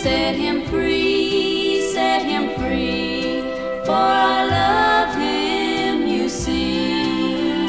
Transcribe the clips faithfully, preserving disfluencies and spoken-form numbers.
Set him free, set him free, for I love him, you see.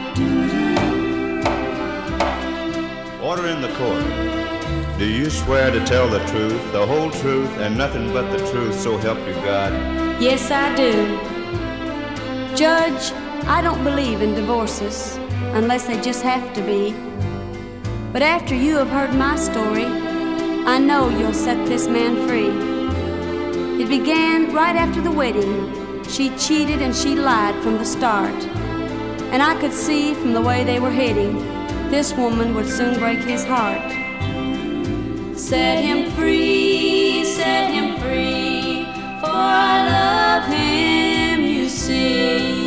Order in the court. Do you swear to tell the truth, the whole truth, and nothing but the truth, so help you God? Yes, I do. Judge, I don't believe in divorces unless they just have to be. But after you have heard my story, I know you'll set this man free. It began right after the wedding. She cheated and she lied from the start. And I could see from the way they were heading, this woman would soon break his heart. Set him free, set him free, for I love him, you see.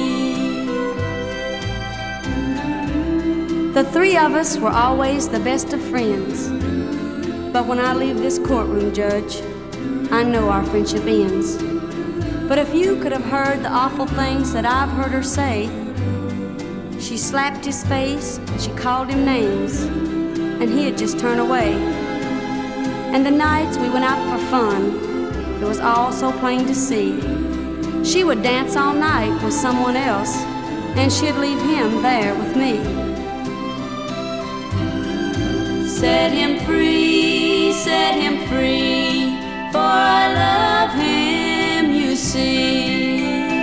The three of us were always the best of friends. But when I leave this courtroom, Judge, I know our friendship ends. But if you could have heard the awful things that I've heard her say, she slapped his face, she called him names, and he'd just turn away. And the nights we went out for fun, it was all so plain to see. She would dance all night with someone else, and she'd leave him there with me. Set him free, set him free, for I love him, you see.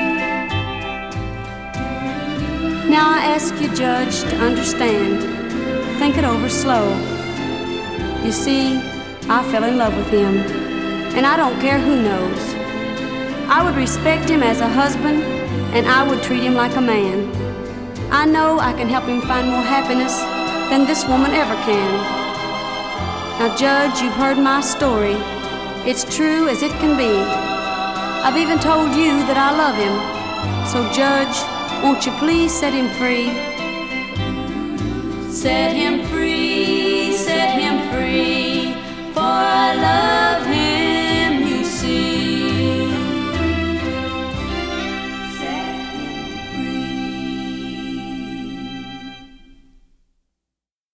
Now I ask you, Judge, to understand. Think it over slow. You see, I fell in love with him, and I don't care who knows. I would respect him as a husband, and I would treat him like a man. I know I can help him find more happiness than this woman ever can. Now, Judge, you've heard my story. It's true as it can be. I've even told you that I love him. So, Judge, won't you please set him free? Set